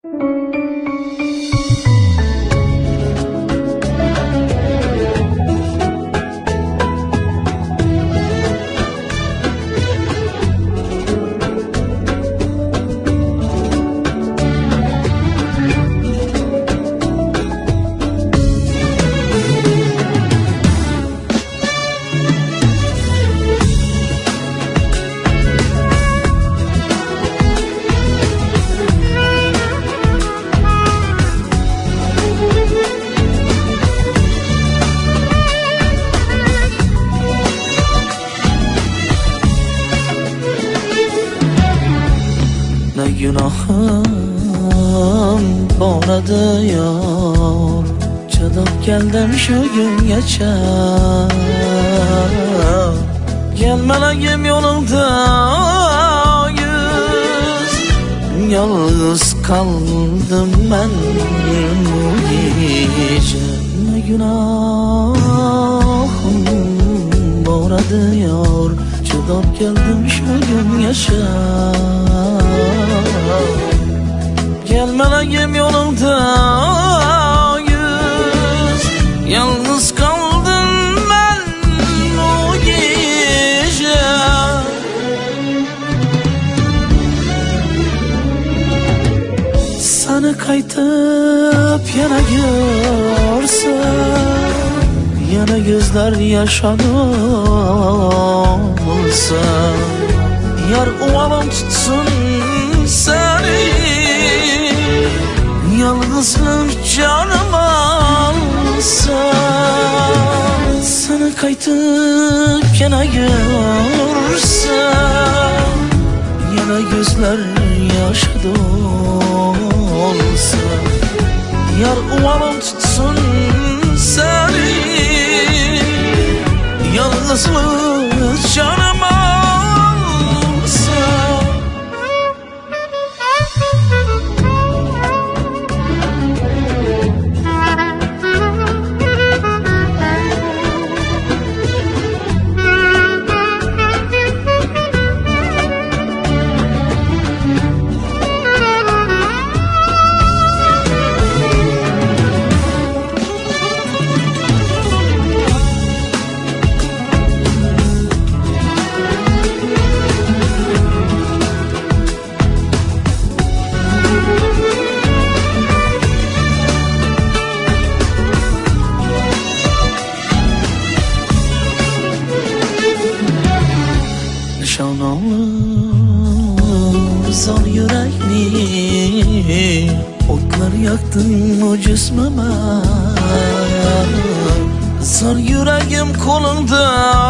Ne günahım borada yor, çıdab geldim şu gün geçer. Gelmelagim yolunda yüz, yalnız kaldım ben bu gece. Ne günahım borada yor, çıdab geldim şu gün geçer. Gelmelagim yolunda yüz, yalnız kaldım ben bu gece. Seni kaytıp yana görsem, yana gözler yaşadı olsa, yar uvalım tutsun seni, yalnızlık canım alsa. Seni kaytıp yana görsem, yana gözler yaşadı olsa, yar uvalım tutsun seni, yalnızlık canım alsa. Zor yürekli otlar yaktın o cismime. Zor yüreğim kolunda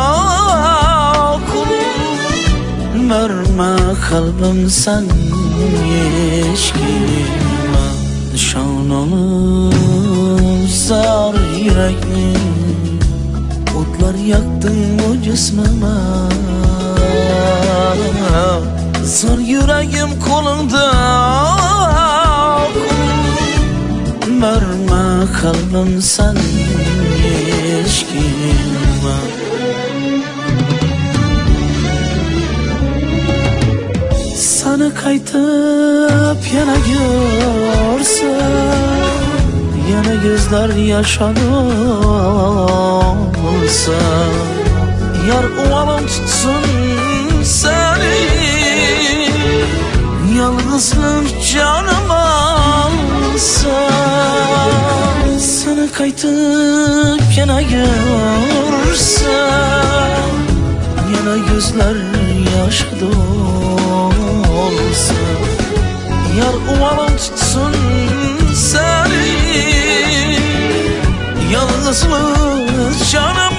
kulum, verme kalbim sen hiç kime. Nişan olur zor yürekli otlar yaktın o cismime. Zor yüreğim kolunda kulum, verme kalbim sen hiç kime. Seni kaytıp yana görsem, yana gözler yaşadı olsa, yar uvalım tutsun seni, yalnızlık canım alsa. Seni kaytıp yana görsem, yana gözler yaşadı olsa, yar uvalım tutsun seni, yalnızlık canım